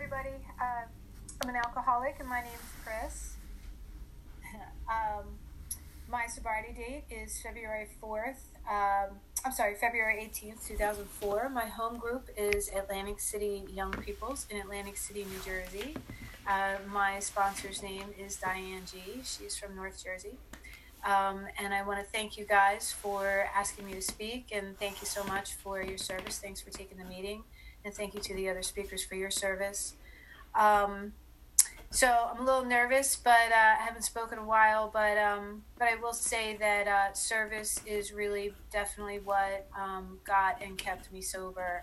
everybody. I'm an alcoholic, and my name's Chris. um, my sobriety date is February 4th. February 18th, 2004. My home group is Atlantic City Young Peoples in Atlantic City, New Jersey. My sponsor's name is Diane G. She's from North Jersey. And I want to thank you guys for asking me to speak, and thank you so much for your service. Thanks for taking the meeting, and thank you to the other speakers for your service. So I'm a little nervous, but I haven't spoken in a while. But I will say that service is really definitely what got and kept me sober.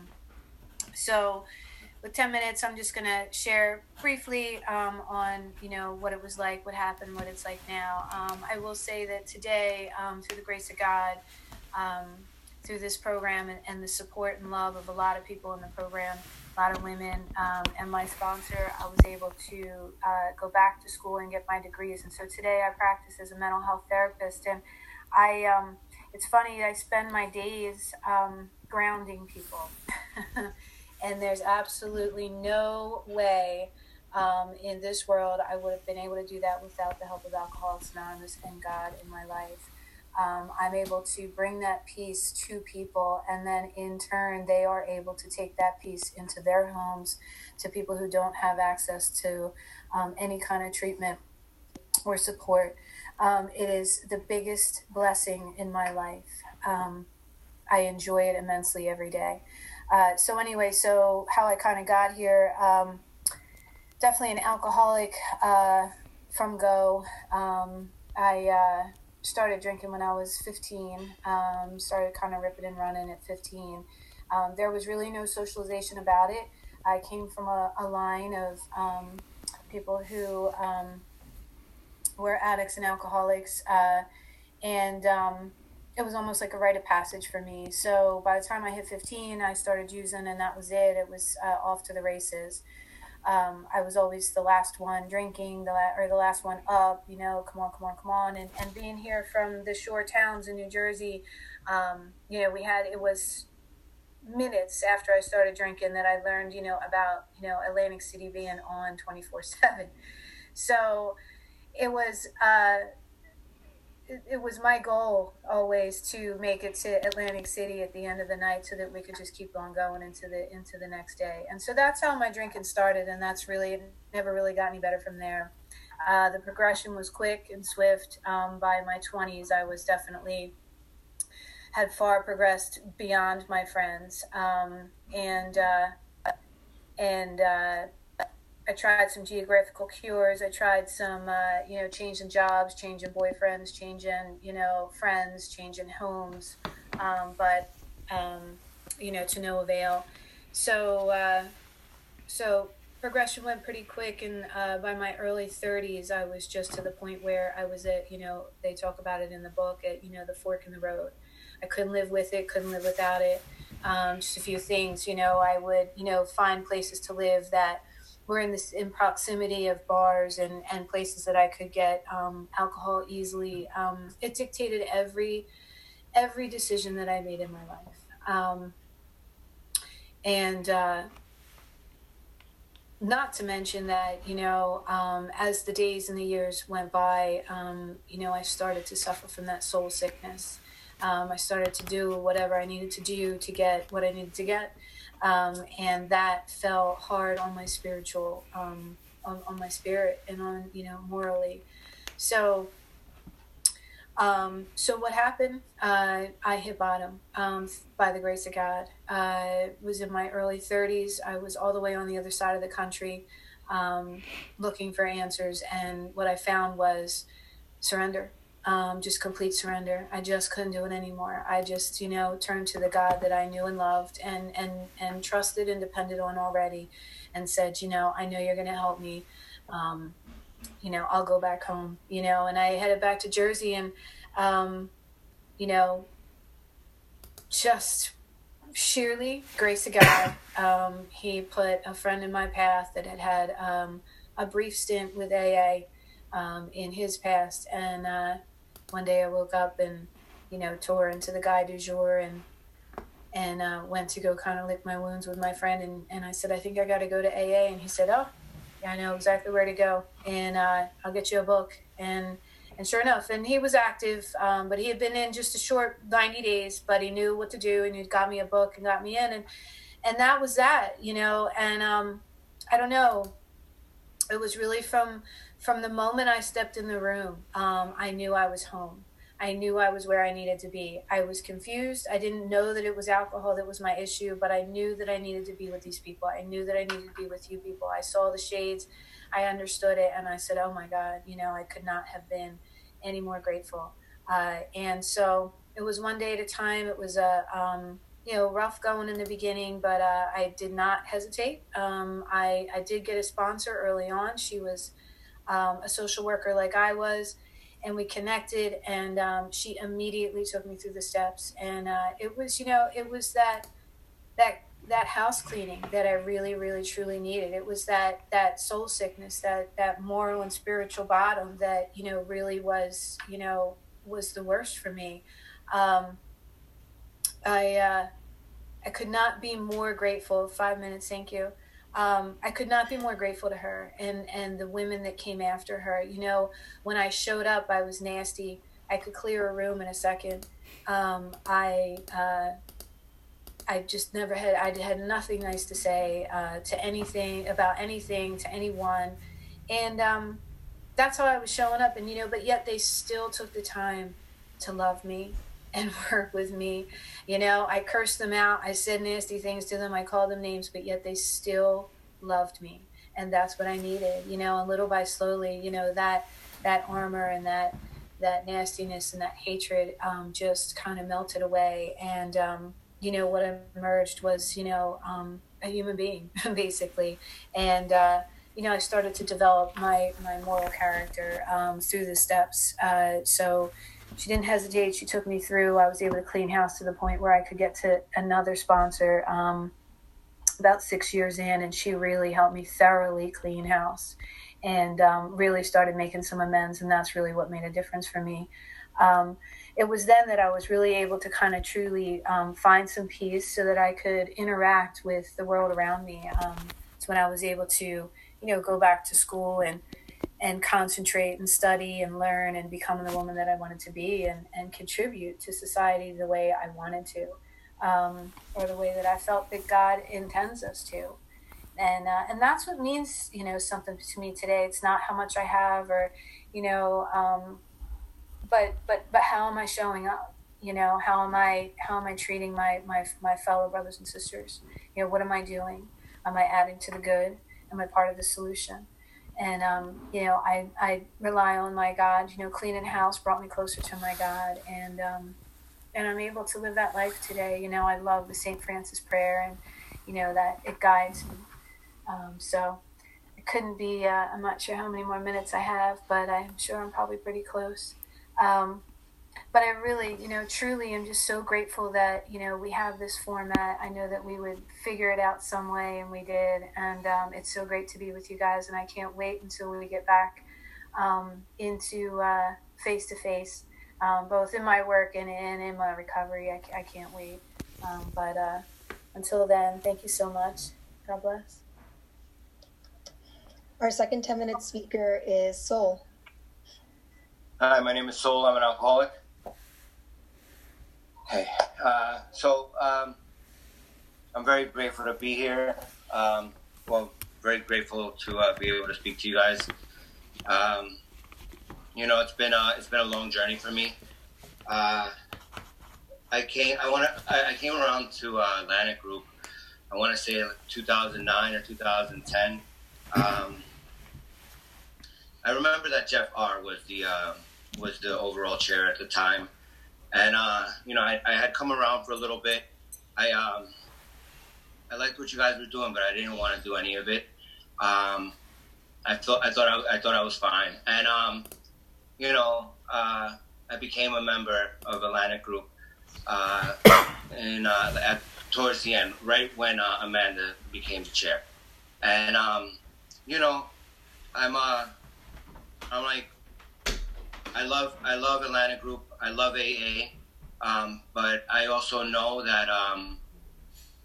So with 10 minutes, I'm just going to share briefly on, what it was like, what happened, what it's like now. I will say that today, through the grace of God, through this program and the support and love of a lot of people in the program, a lot of women, and my sponsor, I was able to go back to school and get my degrees. And so today I practice as a mental health therapist. And it's funny, I spend my days grounding people. And there's absolutely no way in this world I would have been able to do that without the help of Alcoholics Anonymous and God in my life. I'm able to bring that peace to people, and then in turn they are able to take that peace into their homes, to people who don't have access to any kind of treatment or support. It is the biggest blessing in my life. I enjoy it immensely every day. So how I kind of got here, definitely an alcoholic from go. I started drinking when I was 15, started kind of ripping and running at 15. There was really no socialization about it. I came from a line of people who were addicts and alcoholics, and it was almost like a rite of passage for me. So by the time I hit 15, I started using, and that was it. It was off to the races. I was always the last one drinking, the last one up, come on. And being here from the shore towns in New Jersey, it was minutes after I started drinking that I learned, about, Atlantic City being on 24/7. So it was my goal always to make it to Atlantic City at the end of the night so that we could just keep on going into the next day. And so that's how my drinking started, and that's really never really got any better from there. The progression was quick and swift. By my 20s, I was definitely had far progressed beyond my friends, and I tried some geographical cures. I tried some, changing jobs, changing boyfriends, changing, friends, changing homes, but to no avail. So progression went pretty quick, and by my early 30s, I was just to the point where I was at, they talk about it in the book, at, the fork in the road. I couldn't live with it, couldn't live without it. Just a few things, I would, find places to live that were in proximity of bars and places that I could get alcohol easily. It dictated every decision that I made in my life. Not to mention that, as the days and the years went by, I started to suffer from that soul sickness. I started to do whatever I needed to do to get what I needed to get. And that fell hard on my spiritual, on my spirit and on, morally. So what happened? I hit bottom, by the grace of God. I was in my early 30s. I was all the way on the other side of the country, looking for answers. And what I found was surrender. Just complete surrender. I just couldn't do it anymore. I just, turned to the God that I knew and loved and trusted and depended on already, and said, I know you're going to help me. I'll go back home, and I headed back to Jersey, and, just sheerly grace of God. He put a friend in my path that had a brief stint with AA, in his past. And, one day I woke up and, tore into the guy du jour and went to go kind of lick my wounds with my friend. And I said, I think I got to go to AA. And he said, oh, yeah, I know exactly where to go. And I'll get you a book. And sure enough, and he was active, but he had been in just a short 90 days, but he knew what to do, and he got me a book and got me in. And that was that, you know. And I don't know, it was really from the moment I stepped in the room, I knew I was home. I knew I was where I needed to be. I was confused. I didn't know that it was alcohol that was my issue, but I knew that I needed to be with these people. I knew that I needed to be with you people. I saw the shades. I understood it. And I said, oh my God, you know, I could not have been any more grateful. And so it was one day at a time. It was rough going in the beginning, but I did not hesitate. I did get a sponsor early on. She was a social worker like I was, and we connected, and she immediately took me through the steps. And it was that house cleaning that I really, really, truly needed. It was that soul sickness, that moral and spiritual bottom that, you know, really was the worst for me. I could not be more grateful. 5 minutes, thank you. I could not be more grateful to her and the women that came after her. You know, when I showed up, I was nasty. I could clear a room in a second. I just never had, I had nothing nice to say to anything, about anything, to anyone. And that's how I was showing up. And, you know, but yet they still took the time to love me and work with me. You know, I cursed them out. I said nasty things to them. I called them names, but yet they still loved me. And that's what I needed, you know, and little by slowly, you know, that armor and that nastiness and that hatred just kind of melted away. And, you know, what emerged was, you know, a human being, basically. And, you know, I started to develop my moral character through the steps. So she didn't hesitate. She took me through. I was able to clean house to the point where I could get to another sponsor about 6 years in, and she really helped me thoroughly clean house and really started making some amends, and that's really what made a difference for me. It was then that I was really able to kind of truly find some peace so that I could interact with the world around me. It's when I was able to, you know, go back to school and concentrate and study and learn and become the woman that I wanted to be and contribute to society the way I wanted to, or the way that I felt that God intends us to. And that's what means, you know, something to me today. It's not how much I have or, you know, but how am I showing up? You know, how am I treating my fellow brothers and sisters? You know, what am I doing? Am I adding to the good? Am I part of the solution? And you know, I rely on my God. You know, cleaning house brought me closer to my God, and I'm able to live that life today. You know, I love the St. Francis prayer, and you know that it guides me. So it couldn't be. I'm not sure how many more minutes I have, but I'm sure I'm probably pretty close. But I really, you know, truly am just so grateful that, you know, we have this format. I know that we would figure it out some way, and we did. And it's so great to be with you guys, and I can't wait until we get back into face-to-face, both in my work and in my recovery. I can't wait. But until then, thank you so much. God bless. Our second 10-minute speaker is Soul. Hi, my name is Soul. I'm an alcoholic. Hey, I'm very grateful to be here. Very grateful to be able to speak to you guys. You know, it's been a long journey for me. I came around to Atlantic Group. I want to say like 2009 or 2010. I remember that Jeff R. was the overall chair at the time, and you know, I had come around for a little bit. I liked what you guys were doing, but I didn't want to do any of it. I thought I was fine, and you know, I became a member of Atlantic Group, and towards the end, right when Amanda became the chair, and you know, I'm like, I love Atlantic Group. I love AA, but I also know that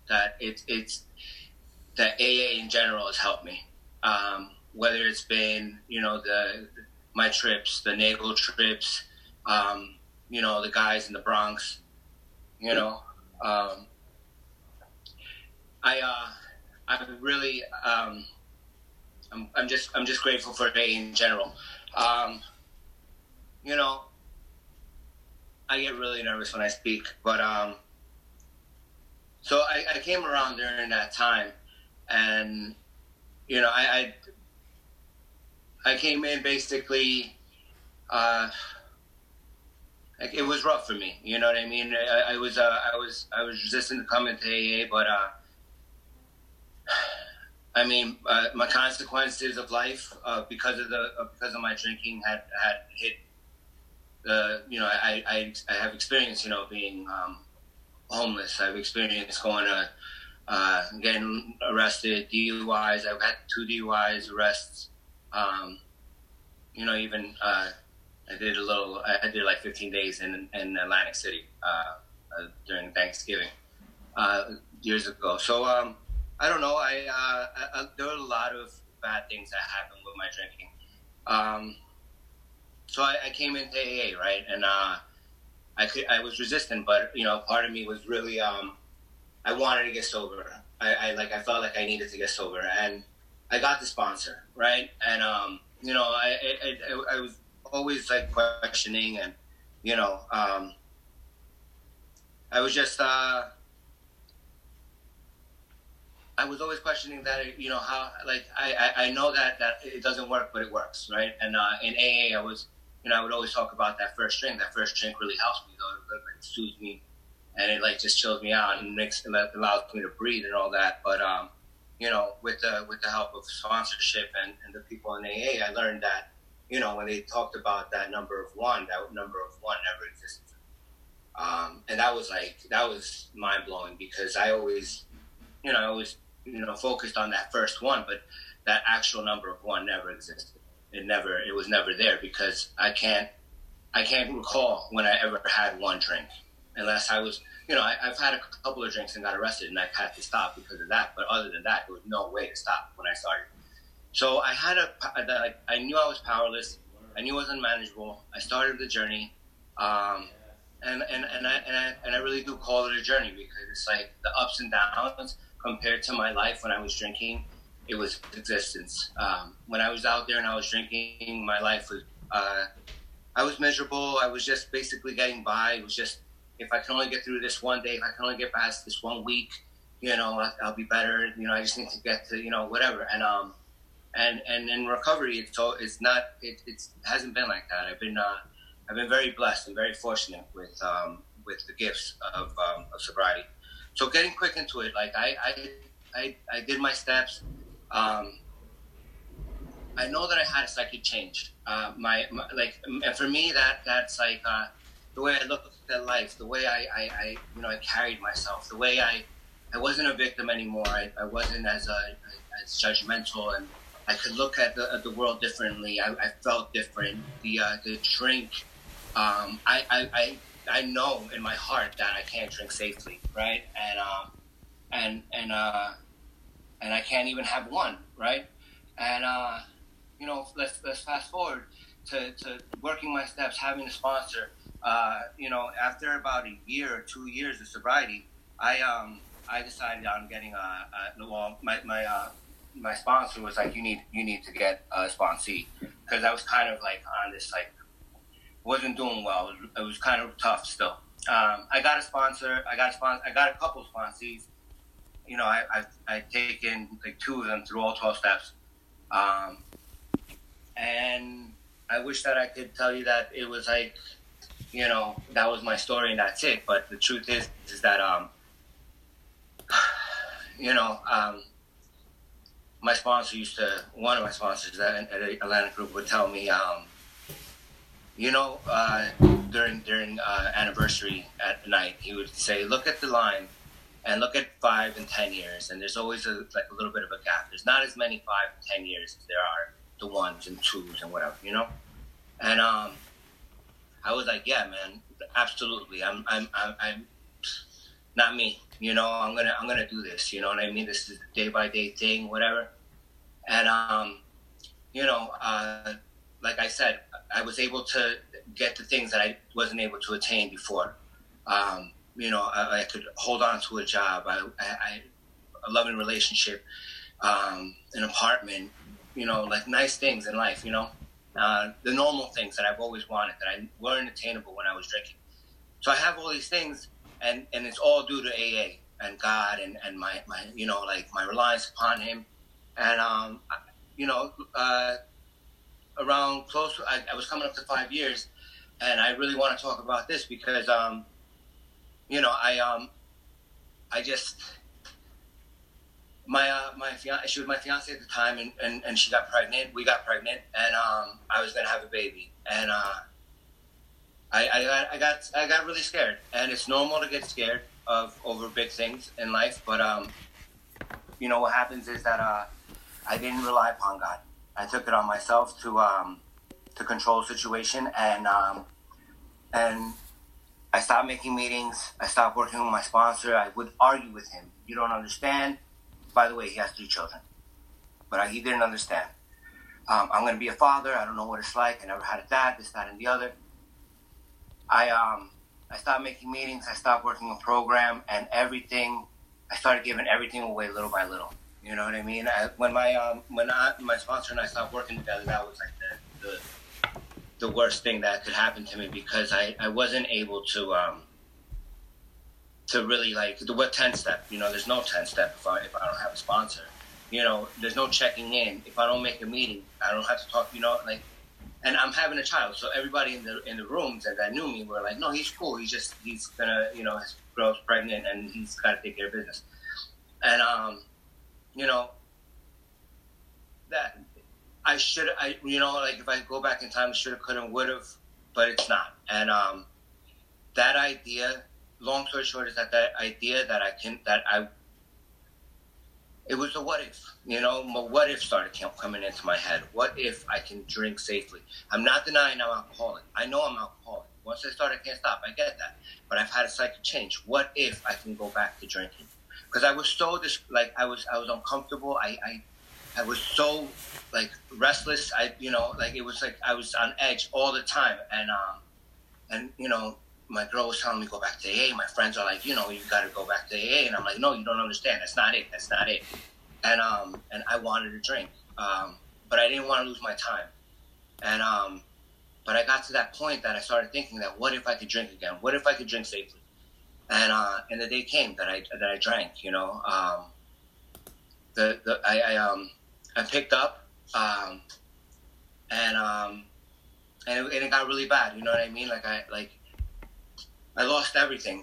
that it's that AA in general has helped me. Whether it's been, my trips, the Nagel trips, the guys in the Bronx, I really, I'm just grateful for AA in general. I get really nervous when I speak, but so I came around during that time, and I came in basically. It was rough for me. You know what I mean? I was resistant to coming to AA, but my consequences of life because of my drinking had hit. I have experience, being homeless. I've experienced going to getting arrested, DUIs. I've had 2 DUIs, arrests. Even I did like 15 days in Atlantic City during Thanksgiving years ago. So I don't know. There were a lot of bad things that happened with my drinking. So I came into AA, right, and I was resistant, but part of me was really I wanted to get sober. I felt like I needed to get sober, and I got the sponsor, right, and I was always like questioning, and I was just I was always questioning that how I know that it doesn't work, but it works, right? And in AA I was I would always talk about that first drink. That first drink really helps me, though. It soothes me, and it just chills me out and allows me to breathe and all that. But with the help of sponsorship and the people in AA, I learned that when they talked about that number of one never existed. And that was mind blowing, because I always focused on that first one, but that actual number of one never existed. It was never there, because I can't recall when I ever had one drink, unless I was, I've had a couple of drinks and got arrested, and I had to stop because of that. But other than that, there was no way to stop when I started. So I knew I was powerless. I knew it was unmanageable. I started the journey, and I really do call it a journey, because it's like the ups and downs compared to my life when I was drinking. It was existence. When I was out there and I was drinking, my life was, I was miserable. I was just basically getting by. It was just, if I can only get through this one day, if I can only get past this 1 week, I'll be better. I just need to get to, whatever. And in recovery, it hasn't been like that. I've been very blessed and very fortunate with the gifts of sobriety. So getting quick into it, I did my steps. I know that I had a psychic change. And for me, that's like the way I looked at life, the way I carried myself, the way I wasn't a victim anymore. I wasn't as judgmental, and I could look at the world differently. I felt different. The drink, I know in my heart that I can't drink safely, right? And I can't even have one, right? And let's fast forward to working my steps, having a sponsor. After about a year or 2 years of sobriety, I decided on getting my sponsor was like, you need to get a sponsee, because I was kind of like on this, wasn't doing well. It was kind of tough still. I got a sponsor. I got a couple sponsees. I've taken like 2 of them through all 12 steps. And I wish that I could tell you that it was like, that was my story and that's it. But the truth is that, my sponsor one of my sponsors at Atlantic Group would tell me, during anniversary at night, he would say, look at the line and look at 5 and 10 years. And there's always a little bit of a gap. There's not as many 5 and 10 years as there are the 1s and 2s and whatever, And I was like, yeah, man, absolutely. I'm not me. You know, I'm gonna do this. You know what I mean? This is a day by day thing, whatever. And you know, like I said, I was able to get the things that I wasn't able to attain before. You know, I could hold on to a job, a loving relationship, an apartment, you know, like nice things in life, you know, the normal things that I've always wanted that weren't attainable when I was drinking. So I have all these things, and it's all due to AA and God and my you know, like my reliance upon Him. And, you know, around close, I was coming up to 5 years, and I really want to talk about this because, you know, I just, she was my fiance at the time, and she got pregnant. We got pregnant, and I was gonna have a baby, and I got really scared. And it's normal to get scared over big things in life, but you know what happens is that I didn't rely upon God. I took it on myself to control the situation, and I stopped making meetings. I stopped working with my sponsor. I would argue with him. You don't understand. By the way, he has 3 children, but he didn't understand. I'm going to be a father. I don't know what it's like. I never had a dad, this, that, and the other. I stopped making meetings. I stopped working a program, and everything. I started giving everything away little by little. You know what I mean? When my sponsor and I stopped working together, that was like the worst thing that could happen to me, because I wasn't able to really, like, what 10-step, you know, there's no 10-step if I don't have a sponsor. You know, there's no checking in. If I don't make a meeting, I don't have to talk, you know, like, and I'm having a child, so everybody in the rooms that knew me were like, no, he's cool, he's gonna, you know, his girl's pregnant and he's got to take care of business. And you know, that you know, like, if I go back in time, should have, could have, would have, but it's not. And that idea, long story short, is that idea it was a what if, you know, what if started coming into my head. What if I can drink safely? I'm not denying I'm alcoholic. I know I'm alcoholic. Once I start, I can't stop. I get that. But I've had a psychic change. What if I can go back to drinking? Because I was so, I was uncomfortable. I was so, like, restless. You know, like, it was like I was on edge all the time. And you know, my girl was telling me go back to AA. My friends are like, you know, you got to go back to AA. And I'm like, no, you don't understand. That's not it. That's not it. And I wanted to drink, but I didn't want to lose my time. And but I got to that point that I started thinking that what if I could drink again? What if I could drink safely? And the day came that I drank. You know, I picked up, and it got really bad. You know what I mean? I lost everything.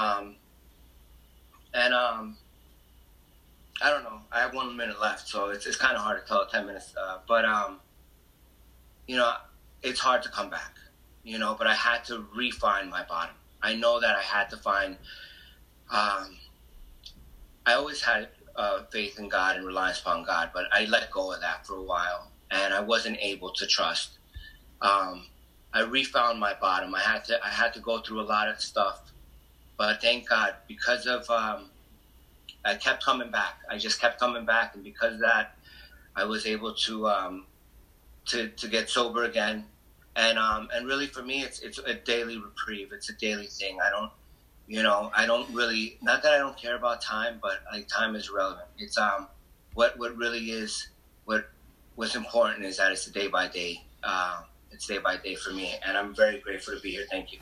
I don't know. I have 1 minute left, so it's kind of hard to tell 10 minutes. But you know, it's hard to come back. You know, but I had to refine my bottom. I know that I had to find. I always had faith in God and reliance upon God, but I let go of that for a while, and I wasn't able to trust. I refound my bottom. I had to go through a lot of stuff, but thank God, because of I kept coming back. I just kept coming back, and because of that, I was able to get sober again. And really, for me, it's a daily reprieve. It's a daily thing. I don't really, not that I don't care about time, but like, time is irrelevant. It's what really is what's important is that it's a day by day. It's day by day for me, and I'm very grateful to be here. Thank you.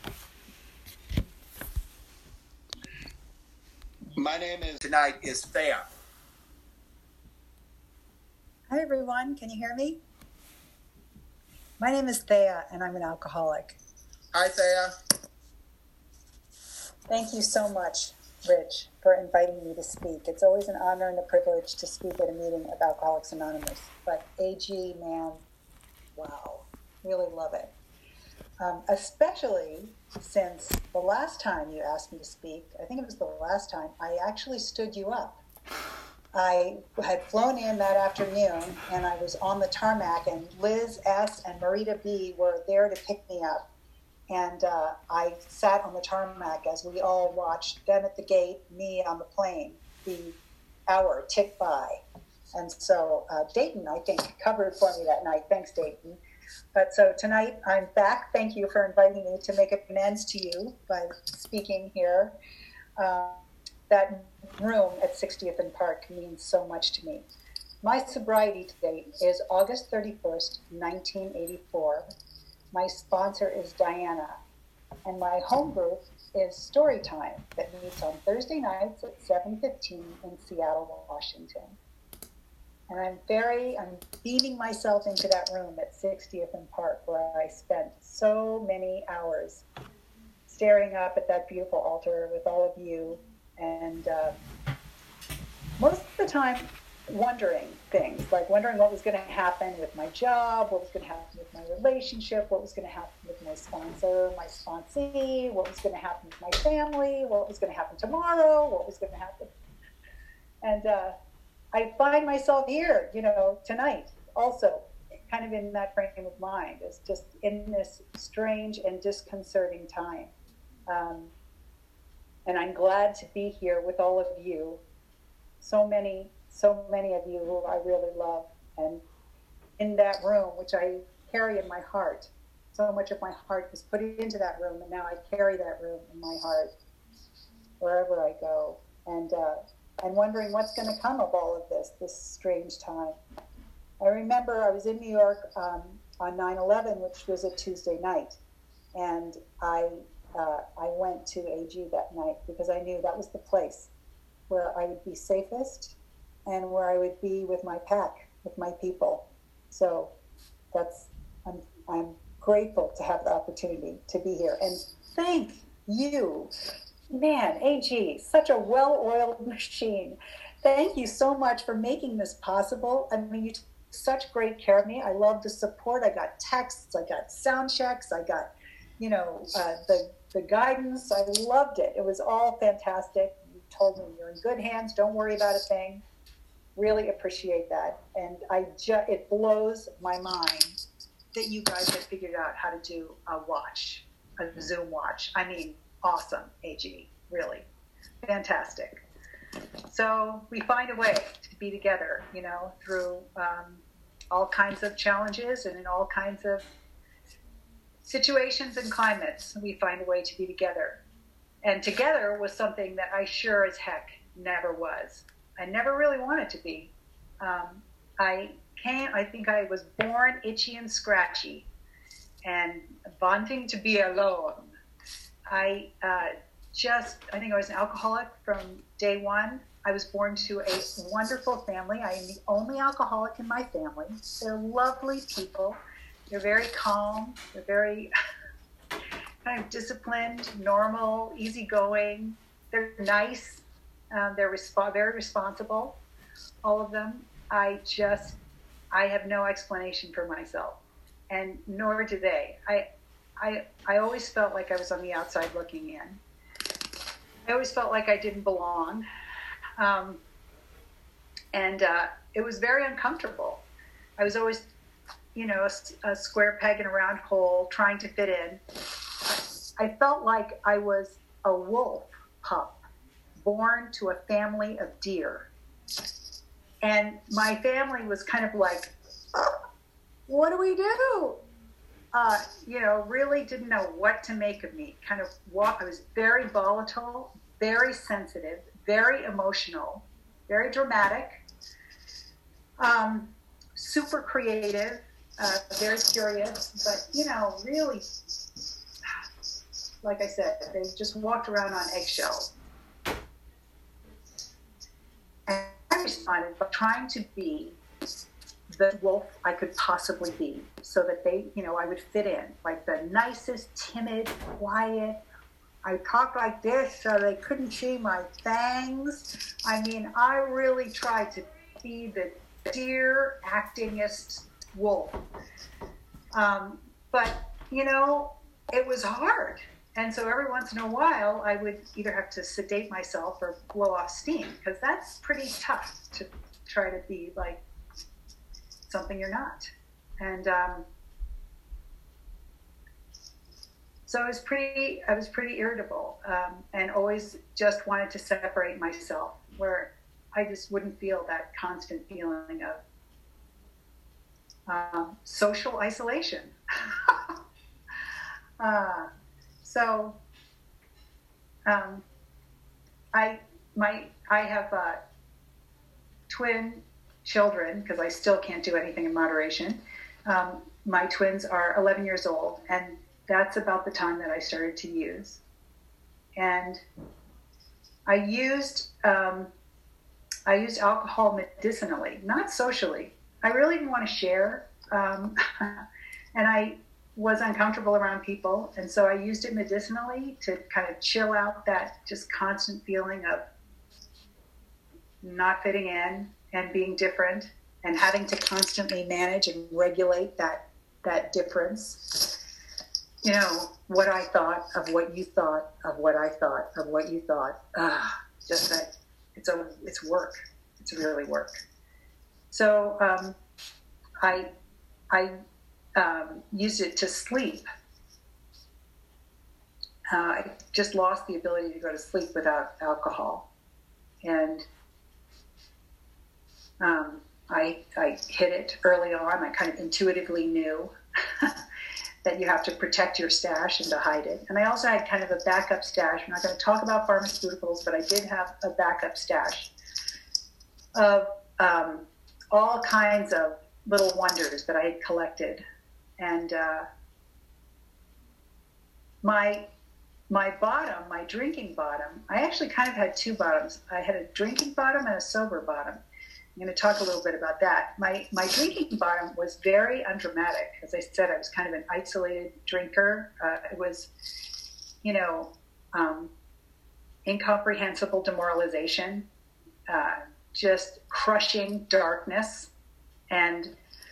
My name is tonight is Thea. Hi everyone, can you hear me? My name is Thea and I'm an alcoholic. Hi Thea. Thank you so much, Rich, for inviting me to speak. It's always an honor and a privilege to speak at a meeting of Alcoholics Anonymous. But AG, man, wow, really love it. Especially since the last time you asked me to speak, I think it was the last time, I actually stood you up. I had flown in that afternoon and I was on the tarmac, and Liz S. and Marita B. were there to pick me up. And I sat on the tarmac as we all watched them at the gate, me on the plane, the hour tick by. And so Dayton, I think, covered for me that night. Thanks, Dayton. But so tonight I'm back. Thank you for inviting me to make amends to you by speaking here. That room at 60th and Park means so much to me. My sobriety date is August 31st, 1984. My sponsor is Diana. And my home group is Storytime that meets on Thursday nights at 7:15 in Seattle, Washington. And I'm beaming myself into that room at 60th and Park, where I spent so many hours staring up at that beautiful altar with all of you, and most of the time wondering things, like wondering what was going to happen with my job, what was going to happen with my relationship, what was going to happen with my sponsor, my sponsee, what was going to happen with my family, what was going to happen tomorrow, what was going to happen. And I find myself here, tonight, also kind of in that frame of mind, is just in this strange and disconcerting time. And I'm glad to be here with all of you, so many of you who I really love, and in that room, which I carry in my heart. So much of my heart was put into that room, and now I carry that room in my heart wherever I go. And wondering what's going to come of all of this strange time. I remember I was in New York on 9/11, which was a Tuesday night, and I went to AG that night because I knew that was the place where I would be safest and where I would be with my pack, with my people. So I'm grateful to have the opportunity to be here. And thank you. Man, AG, such a well-oiled machine. Thank you so much for making this possible. I mean, you took such great care of me. I love the support. I got texts, I got sound checks, I got, the guidance. I loved it. It was all fantastic. You told me you're in good hands. Don't worry about a thing. Really appreciate that. And it blows my mind that you guys have figured out how to do a Zoom watch. I mean, awesome, AG, really fantastic. So we find a way to be together, through all kinds of challenges and in all kinds of situations and climates. We find a way to be together. And together was something that I sure as heck never was. I never really wanted to be. I think I was born itchy and scratchy and wanting to be alone. I think I was an alcoholic from day one. I was born to a wonderful family. I am the only alcoholic in my family. They're lovely people. They're very calm. They're very kind of disciplined, normal, easygoing. They're nice. They're very responsible, all of them. I have no explanation for myself, and nor do they. I always felt like I was on the outside looking in. I always felt like I didn't belong. And it was very uncomfortable. I was always, a square peg in a round hole trying to fit in. I felt like I was a wolf pup born to a family of deer. And my family was kind of like, what do we do? Really didn't know what to make of me. I was very volatile, very sensitive, very emotional, very dramatic, super creative, very curious, but, really, like I said, they just walked around on eggshells. And I responded by trying to be the wolf I could possibly be, so that I would fit in, like the nicest, timid, quiet. I talked like this so they couldn't see my fangs. I mean, I really tried to be the dear, actingest wolf. But, it was hard. And so every once in a while, I would either have to sedate myself or blow off steam, because that's pretty tough to try to be like something you're not. And So I was pretty irritable, and always just wanted to separate myself, where I just wouldn't feel that constant feeling of social isolation. I have twin children, because I still can't do anything in moderation. My twins are 11 years old, and that's about the time that I started to use. And I used alcohol medicinally, not socially. I really didn't want to share, and I was uncomfortable around people, and so I used it medicinally to kind of chill out that just constant feeling of not fitting in and being different and having to constantly manage and regulate that difference. You know, what I thought of what you thought of what I thought of what you thought. Just that it's work. It's really work. So I used it to sleep. I just lost the ability to go to sleep without alcohol. And I hit it early on. I kind of intuitively knew that you have to protect your stash and to hide it. And I also had kind of a backup stash. I'm not going to talk about pharmaceuticals, but I did have a backup stash of all kinds of little wonders that I had collected. And my bottom, my drinking bottom, I actually kind of had two bottoms. I had a drinking bottom and a sober bottom. I'm going to talk a little bit about that. My drinking bottom was very undramatic. As I said, I was kind of an isolated drinker. It was, incomprehensible demoralization, just crushing darkness, and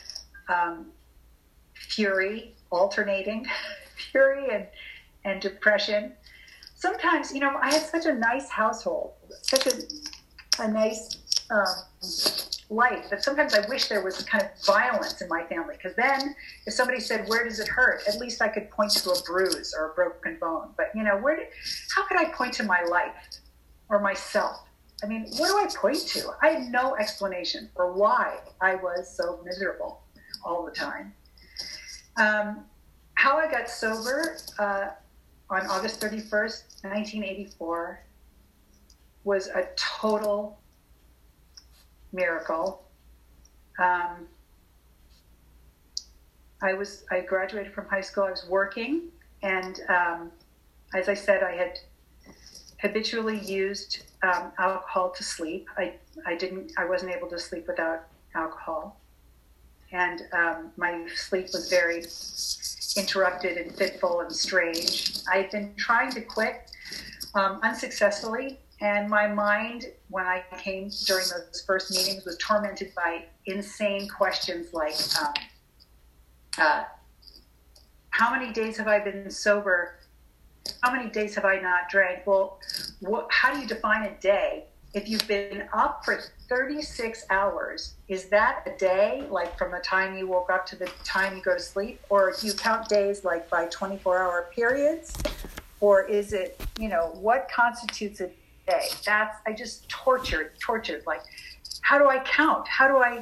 fury, alternating fury and depression. Sometimes, I had such a nice household, such a nice life, that sometimes I wish there was kind of violence in my family, because then if somebody said, "Where does it hurt?" at least I could point to a bruise or a broken bone. But how could I point to my life or myself? I mean, what do I point to? I had no explanation for why I was so miserable all the time. How I got sober on August 31st, 1984 was a total miracle. I graduated from high school. I was working, and as I said, I had habitually used alcohol to sleep. I wasn't able to sleep without alcohol, and my sleep was very interrupted and fitful and strange. I had been trying to quit unsuccessfully. And my mind, when I came during those first meetings, was tormented by insane questions like, how many days have I been sober? How many days have I not drank? Well, how do you define a day? If you've been up for 36 hours, is that a day, like from the time you woke up to the time you go to sleep? Or do you count days like by 24-hour periods? Or is it, what constitutes a day? I just tortured. Like, how do I count? How do I,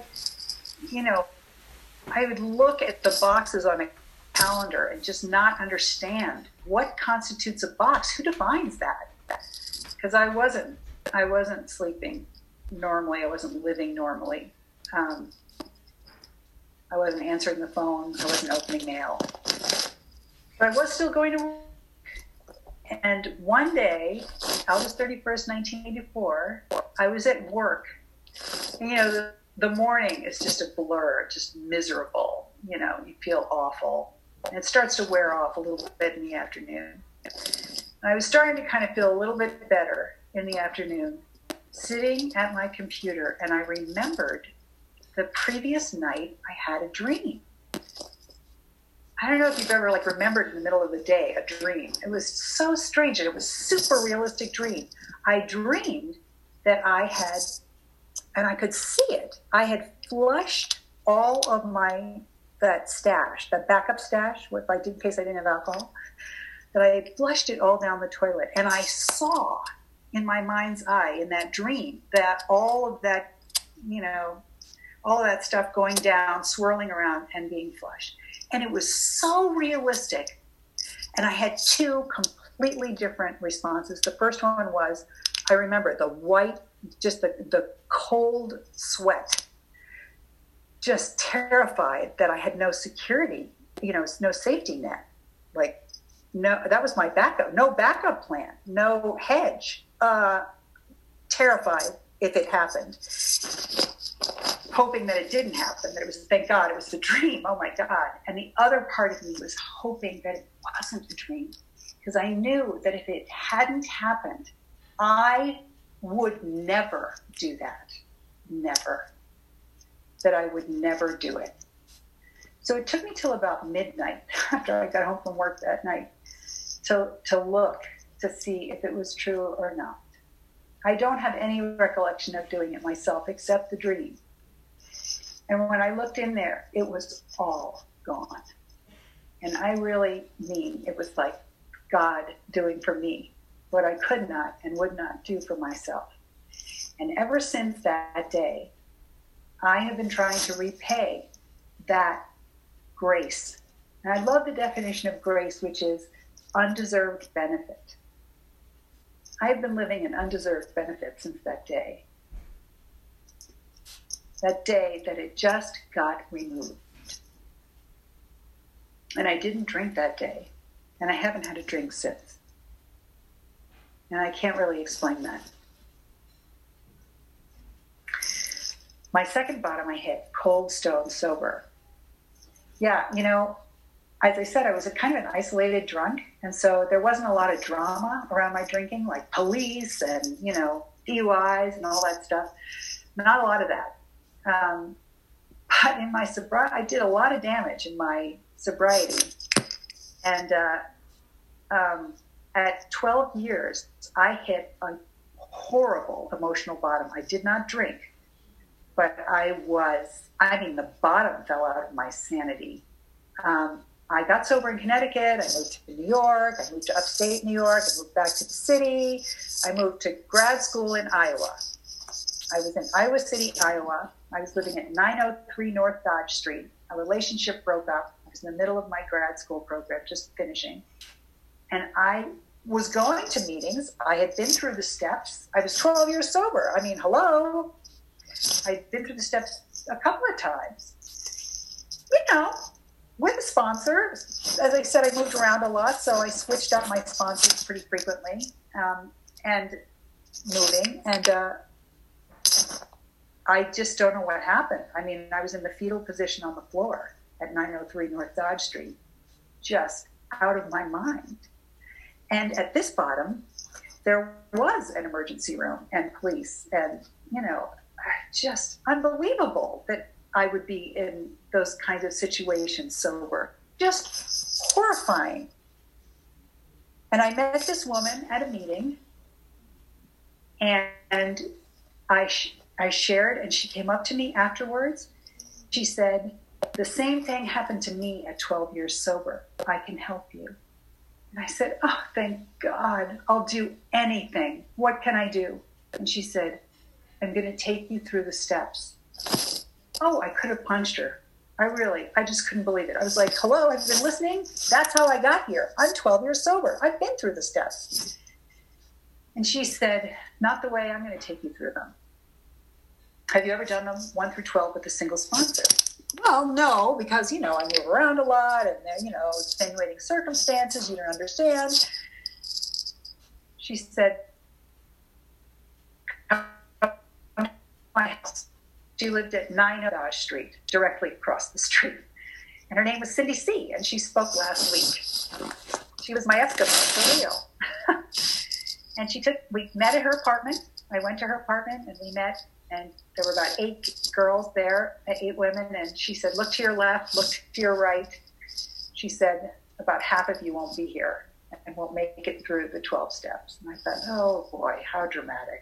I would look at the boxes on a calendar and just not understand what constitutes a box. Who defines that? Because I wasn't sleeping normally. I wasn't living normally. I wasn't answering the phone. I wasn't opening mail. But I was still going to work. And one day, August 31st, 1984, I was at work. And, the morning is just a blur, just miserable. You feel awful. And it starts to wear off a little bit in the afternoon. I was starting to kind of feel a little bit better in the afternoon, sitting at my computer, and I remembered the previous night I had a dream. I don't know if you've ever remembered in the middle of the day a dream. It was so strange, and it was a super realistic dream. I dreamed that I had, and I could see it, I had flushed all of that stash, that backup stash, in case I didn't have alcohol, that I had flushed it all down the toilet. And I saw in my mind's eye, in that dream, that all of that, all of that stuff going down, swirling around and being flushed. And it was so realistic. And I had two completely different responses. The first one was, I remember the white, just the cold sweat, just terrified that I had no security, no safety net. Like, no, that was my backup, no backup plan, no hedge. Terrified if it happened, hoping that it didn't happen, that it was, thank God, it was a dream. Oh my God. And the other part of me was hoping that it wasn't a dream, because I knew that if it hadn't happened, I would never do that. Never. That I would never do it. So it took me till about midnight after I got home from work that night to look to see if it was true or not. I don't have any recollection of doing it myself except the dream. And when I looked in there, it was all gone. And I really mean it was like God doing for me what I could not and would not do for myself. And ever since that day, I have been trying to repay that grace. And I love the definition of grace, which is undeserved benefit. I have been living in undeserved benefit since that day. That day that it just got removed. And I didn't drink that day. And I haven't had a drink since. And I can't really explain that. My second bottom I hit, cold stone sober. Yeah, as I said, I was a kind of an isolated drunk, and so there wasn't a lot of drama around my drinking, like police and, DUIs and all that stuff. Not a lot of that. But in my sobriety, I did a lot of damage in my sobriety. And at 12 years, I hit a horrible emotional bottom. I did not drink, but the bottom fell out of my sanity. I got sober in Connecticut. I moved to New York. I moved to upstate New York. I moved back to the city. I moved to grad school in Iowa. I was in Iowa City, Iowa. I was living at 903 North Dodge Street. Our relationship broke up. I was in the middle of my grad school program, just finishing. And I was going to meetings. I had been through the steps. I was 12 years sober. I mean, hello. I'd been through the steps a couple of times. With a sponsor. As I said, I moved around a lot, so I switched up my sponsors pretty frequently, and moving. And I just don't know what happened. I mean, I was in the fetal position on the floor at 903 North Dodge Street, just out of my mind. And at this bottom, there was an emergency room and police, and, just unbelievable that I would be in those kinds of situations sober. Just horrifying. And I met this woman at a meeting, and I shared, and she came up to me afterwards. She said, the same thing happened to me at 12 years sober. I can help you. And I said, oh, thank God. I'll do anything. What can I do? And she said, I'm going to take you through the steps. Oh, I could have punched her. I just couldn't believe it. I was like, hello, have you been listening? That's how I got here. I'm 12 years sober. I've been through the steps. And she said, not the way I'm going to take you through them. Have you ever done them 1 through 12 with a single sponsor? Well, no, because, I move around a lot and, extenuating circumstances, you don't understand. She said, my house. She lived at 9 Dodge Street, directly across the street. And her name was Cindy C., and she spoke last week. She was my Eskimo, for real. And we met at her apartment. I went to her apartment, and we met, and there were about 8 girls there, 8 women, and she said, look to your left, look to your right. She said, about half of you won't be here and won't make it through the 12 steps. And I thought, oh, boy, how dramatic.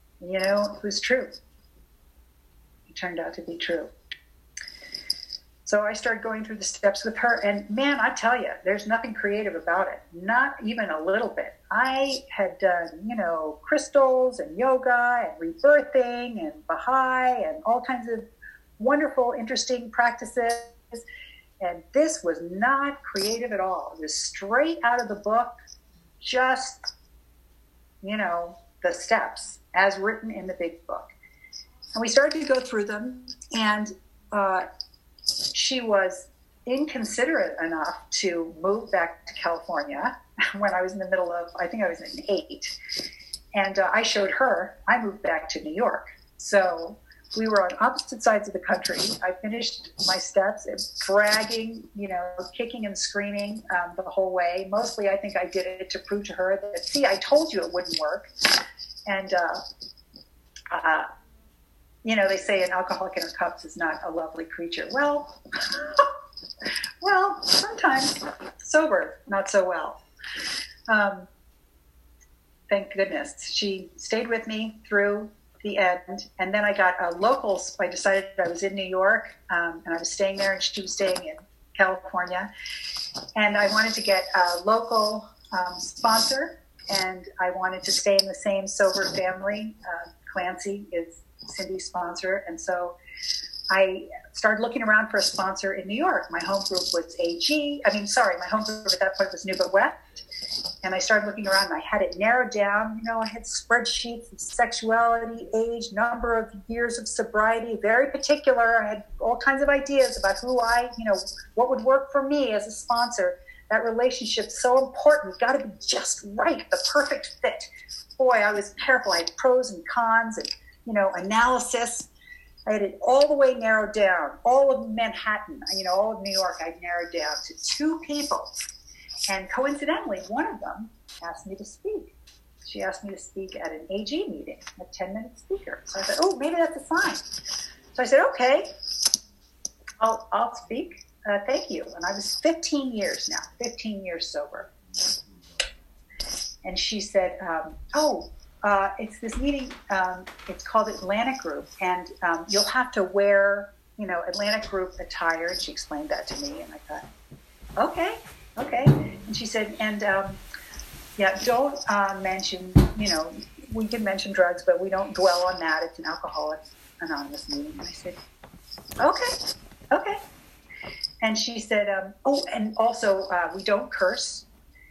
It was true. It turned out to be true. So I started going through the steps with her, and man, I tell you, there's nothing creative about it, not even a little bit. I had done, crystals and yoga and rebirthing and Baha'i and all kinds of wonderful, interesting practices, and this was not creative at all. It was straight out of the book, just, the steps as written in the big book. And we started to go through them, and she was inconsiderate enough to move back to California when I was in the middle of, I think I was in 8. And I showed her, I moved back to New York. So we were on opposite sides of the country. I finished my steps, dragging, kicking and screaming the whole way. Mostly I think I did it to prove to her that, see, I told you it wouldn't work. And, they say an alcoholic in her cups is not a lovely creature. Well, sometimes sober, not so well. Thank goodness. She stayed with me through the end. And then I got a local, I decided I was in New York, and I was staying there, and she was staying in California. And I wanted to get a local sponsor, and I wanted to stay in the same sober family. Clancy is Cindy's sponsor. And so I started looking around for a sponsor in New York. My home group was my home group at that point was New But West. And I started looking around, and I had it narrowed down. I had spreadsheets of sexuality, age, number of years of sobriety, very particular. I had all kinds of ideas about what would work for me as a sponsor. That relationship's so important, got to be just right, the perfect fit. Boy, I was careful. I had pros and cons and, analysis. I had it all the way narrowed down. All of Manhattan, all of New York, I'd narrowed down to 2 people. And coincidentally, one of them asked me to speak. She asked me to speak at an AG meeting, a 10-minute speaker. So I said, oh, maybe that's a sign. So I said, okay, I'll speak. Thank you. And I was 15 years sober. And she said, it's this meeting, it's called Atlantic Group, and you'll have to wear, Atlantic Group attire. And she explained that to me, and I thought, okay. And she said, and don't mention, we can mention drugs, but we don't dwell on that. It's an Alcoholics Anonymous meeting. And I said, okay. And she said, and also we don't curse.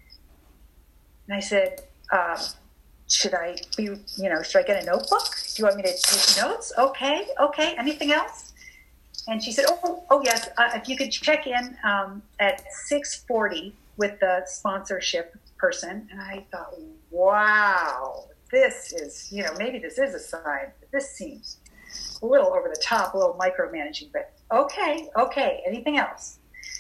And I said, should I get a notebook? Do you want me to take notes? Okay. Anything else? And she said, oh yes, if you could check in at 6:40 with the sponsorship person. And I thought, wow, this is, maybe this is a sign. This seems a little over the top, a little micromanaging, but okay. Anything else?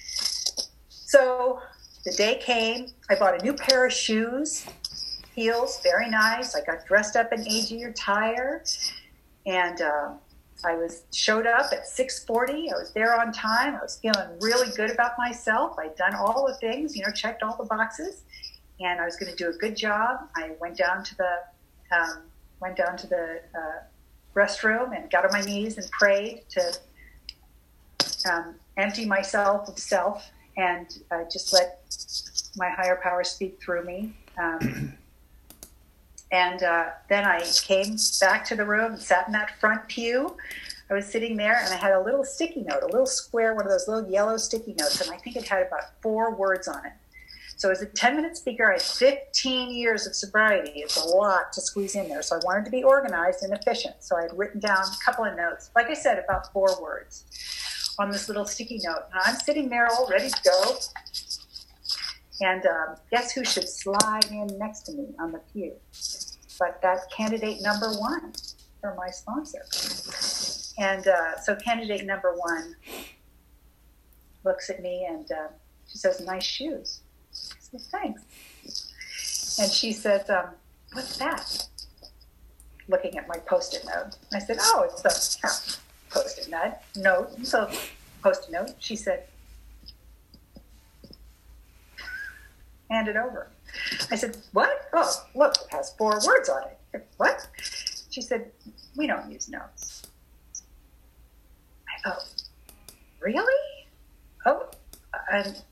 So the day came. I bought a new pair of shoes, heels, very nice. I got dressed up in AG attire, and I showed up at 6:40. I was there on time. I was feeling really good about myself. I'd done all the things, checked all the boxes, and I was going to do a good job. I went down to the restroom and got on my knees and prayed to empty myself of self and just let my higher power speak through me. And then I came back to the room and sat in that front pew. I was sitting there, and I had a little sticky note, a little square, one of those little yellow sticky notes, and I think it had about 4 words on it. So as a 10-minute speaker, I had 15 years of sobriety. It's a lot to squeeze in there. So I wanted to be organized and efficient. So I had written down a couple of notes, like I said, about 4 words on this little sticky note. And I'm sitting there all ready to go. And guess who should slide in next to me on the pew? But that's candidate number 1 for my sponsor. And so candidate number 1 looks at me and she says, "Nice shoes." I said, "Thanks." And she says, "What's that?" Looking at my Post-it note. I said, "Oh, it's the Post-it note. So Post-it note." She said, "Hand it over." I said, "What?" "Oh, look, it has 4 words on it." "What?" She said, "We don't use notes." I thought, "Really?" And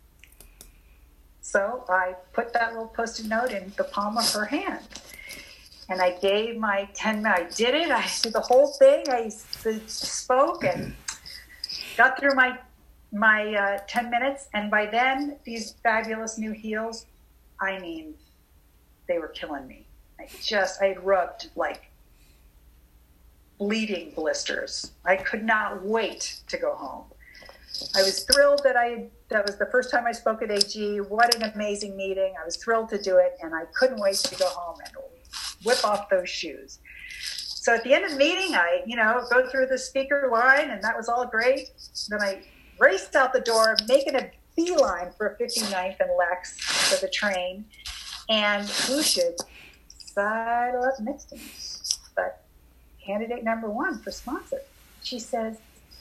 so I put that little Post-it note in the palm of her hand. And I gave my 10 minutes. I did it. I did the whole thing. I spoke and got through my 10 minutes. And by then, these fabulous new heels, I mean, they were killing me. I had rubbed like bleeding blisters. I could not wait to go home. I was thrilled that was the first time I spoke at AG. What an amazing meeting. I was thrilled to do it, and I couldn't wait to go home and whip off those shoes. So at the end of the meeting, I, go through the speaker line, and that was all great. Then I raced out the door, making a beeline for 59th and Lex for the train. And who should sidle up next to me but candidate number 1 for sponsor. She says,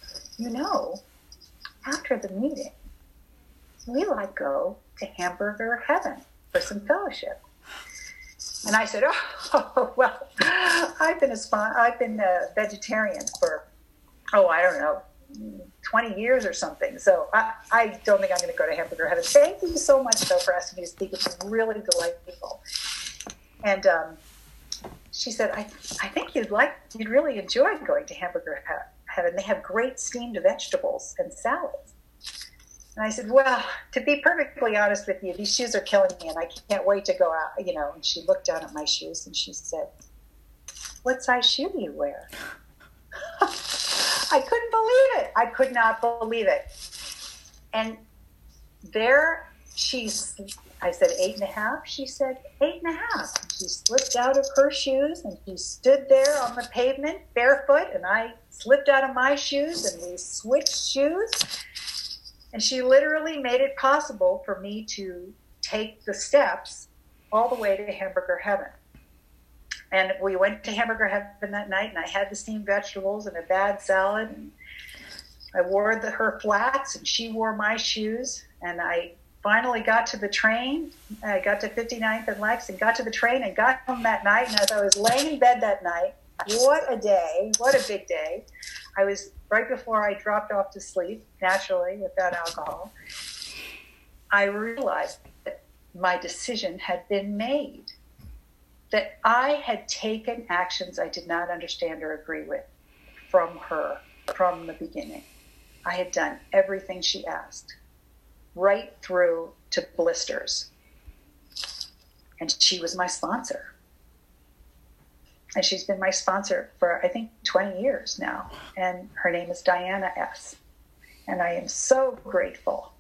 after the meeting, we like go to Hamburger Heaven for some fellowship. And I said, oh, well, I've been a vegetarian for, I don't know, 20 years or something. So I don't think I'm going to go to Hamburger Heaven. Thank you so much, though, for asking me to speak. It's really delightful. And she said, I think you'd really enjoy going to Hamburger Heaven. They have great steamed vegetables and salads. And I said, well, to be perfectly honest with you, these shoes are killing me, and I can't wait to go out, And she looked down at my shoes, and she said, what size shoe do you wear? I couldn't believe it. I could not believe it. And there I said 8.5. She said 8.5. She slipped out of her shoes, and she stood there on the pavement barefoot, and I slipped out of my shoes, and we switched shoes. And she literally made it possible for me to take the steps all the way to Hamburger Heaven. And we went to Hamburger Heaven that night, and I had the steamed vegetables and a bad salad. And I wore her flats, and she wore my shoes. And I finally got to the train. I got to 59th and Lex and got to the train and got home that night. And as I was laying in bed that night, what a day, what a big day. I was right before I dropped off to sleep, naturally, without alcohol. I realized that my decision had been made, that I had taken actions I did not understand or agree with from her from the beginning. I had done everything she asked, right through to blisters. And she was my sponsor. And she's been my sponsor for, I think, 20 years now. And her name is Diana S. And I am so grateful.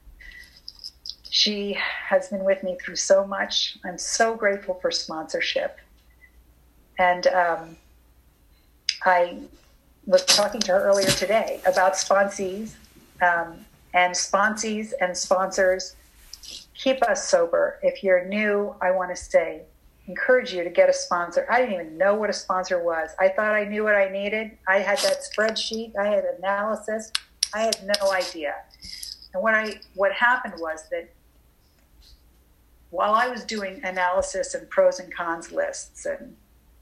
She has been with me through so much. I'm so grateful for sponsorship. And I was talking to her earlier today about sponsees. And sponsees and sponsors keep us sober. If you're new, I want to encourage you to get a sponsor. I didn't even know what a sponsor was. I thought I knew what I needed. I had that spreadsheet. I had analysis. I had no idea. And what happened was that while I was doing analysis and pros and cons lists, and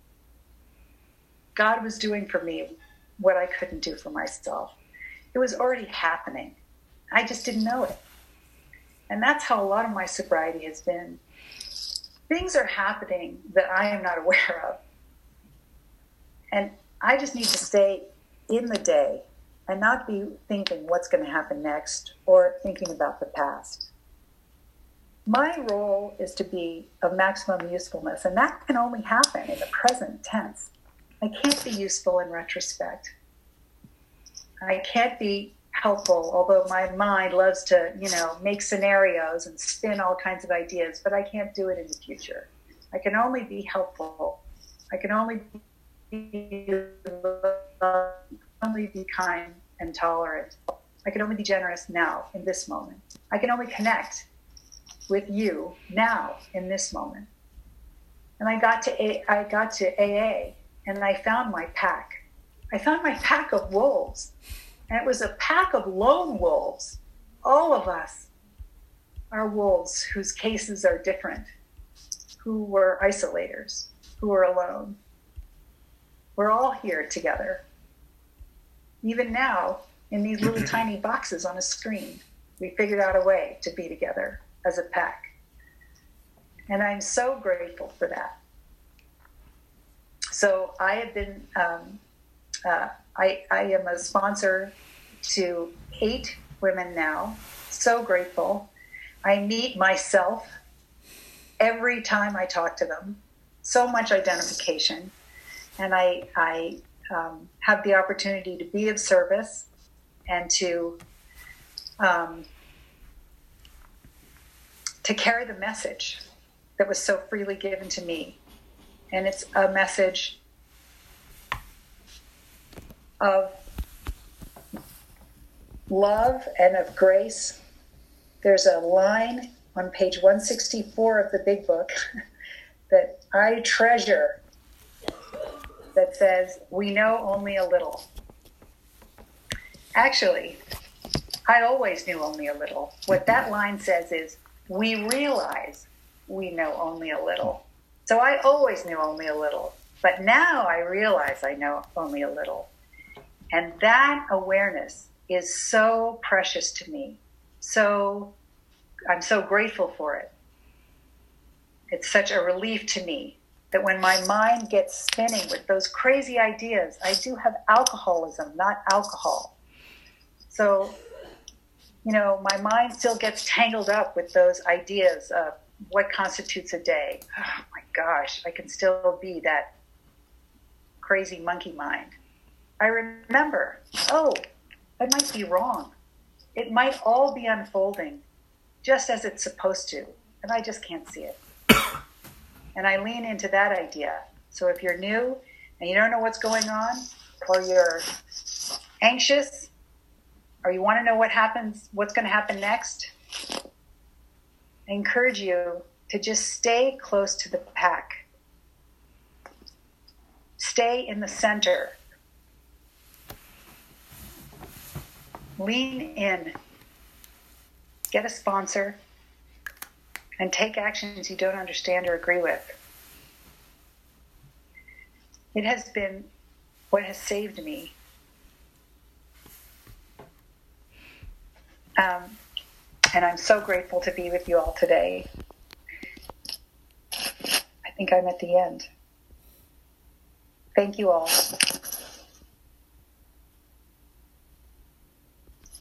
God was doing for me what I couldn't do for myself. It was already happening. I just didn't know it. And that's how a lot of my sobriety has been. Things are happening that I am not aware of. And I just need to stay in the day and not be thinking what's going to happen next or thinking about the past. My role is to be of maximum usefulness, and that can only happen in the present tense. I can't be useful in retrospect. I can't be helpful, although my mind loves to, make scenarios and spin all kinds of ideas, but I can't do it in the future. I can only be helpful. I can only be kind and tolerant. I can only be generous now, in this moment. I can only connect with you now, in this moment. And I got to AA, and I found my pack. I found my pack of wolves. And it was a pack of lone wolves. All of us are wolves whose cases are different, who were isolators, who were alone. We're all here together. Even now, in these little tiny boxes on a screen, We figured out a way to be together as a pack. And I'm so grateful for that. So I have been, I am a sponsor to 8 women now. So grateful. I meet myself every time I talk to them. So much identification. And I have the opportunity to be of service and to carry the message that was so freely given to me. And it's a message of love and of grace. There's a line on page 164 of the big book that I treasure that says, "We know only a little." Actually, I always knew only a little. What that line says is, we realize we know only a little. So I always knew only a little, but now I realize I know only a little. And that awareness is so precious to me. So I'm so grateful for it. It's such a relief to me that when my mind gets spinning with those crazy ideas, I do have alcoholism, not alcohol. So, my mind still gets tangled up with those ideas of what constitutes a day. Oh my gosh, I can still be that crazy monkey mind. I remember, I might be wrong. It might all be unfolding just as it's supposed to, and I just can't see it. And I lean into that idea. So if you're new and you don't know what's going on, or you're anxious, or you want to know what's going to happen next, I encourage you to just stay close to the pack. Stay in the center. Lean in. Get a sponsor. And take actions you don't understand or agree with. It has been what has saved me. And I'm so grateful to be with you all today. I think I'm at the end. Thank you all.